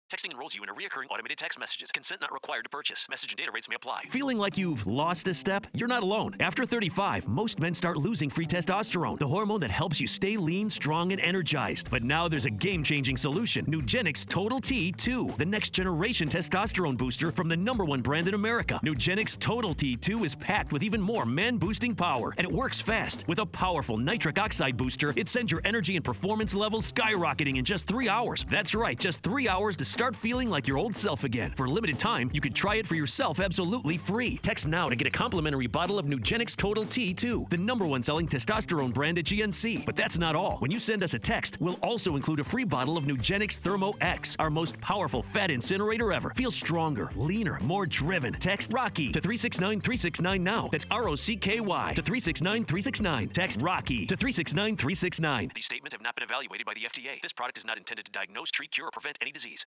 Texting enrolls you in a recurring automated text messages. Consent not required to purchase. Message and data rates may apply. Feeling like you've lost a step? You're not alone. After 35, most men start losing free testosterone, the hormone that helps you stay lean, strong, and energized. But now there's a game-changing solution. Nugenix Total T2, the next generation testosterone booster from the #1 brand in America. Nugenix Total T2 is packed with even more man-boosting power, and it works fast. With a powerful nitric oxide booster, it sends your energy and performance levels skyrocketing in just 3 hours. That's right, just 3 hours to start feeling like your old self again. For a limited time, you can try it for yourself absolutely free. Text now to get a complimentary bottle of Nugenix Total T2, the #1 selling testosterone brand at GNC. But that's not all. When you send us a text, we'll also include a free bottle of Nugenix Thermo X, our most powerful fat incinerator ever. Feel stronger, leaner, more driven. Text ROCKY to 369-369 now. That's ROCKY to 369-369. Text ROCKY to 369-369. These statements have not been evaluated by the FDA. This product is not intended to diagnose, treat, cure, or prevent any disease.